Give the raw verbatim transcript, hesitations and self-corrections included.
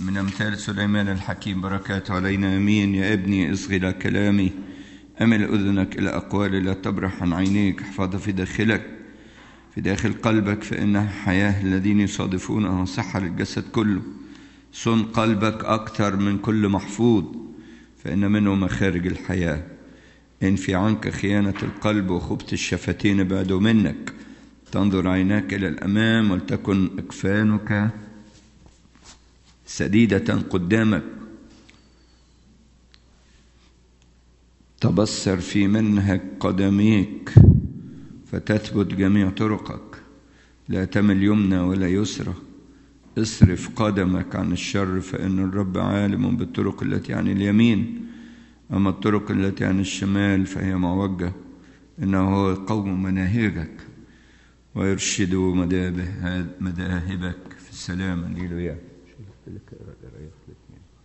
من أمثال سليمان الحكيم بركاته علينا أمين. يا ابني اصغي إلى كلامي، أمل أذنك إلى أقوالي، لا تبرح عن عينيك، احفظها في داخلك في داخل قلبك، فإنها حياة الذين يصادفونها صحة للجسد كله. صن قلبك أكثر من كل محفوظ، فإن منه مخارج الحياة. إن في عنك خيانة القلب وخبث الشفتين ابعدوا منك. تنظر عيناك إلى الأمام ولتكن أكفانك سديدة قدامك. تبصر في منهج قدميك فتثبت جميع طرقك. لا تمل يمنى ولا يسرى. اصرف قدمك عن الشر، فإن الرب عالم بالطرق التي عن اليمين، أما الطرق التي عن الشمال فهي معوجة. إنه هو قوم مناهجك ويرشد مذاهبك في السلام. هللويا.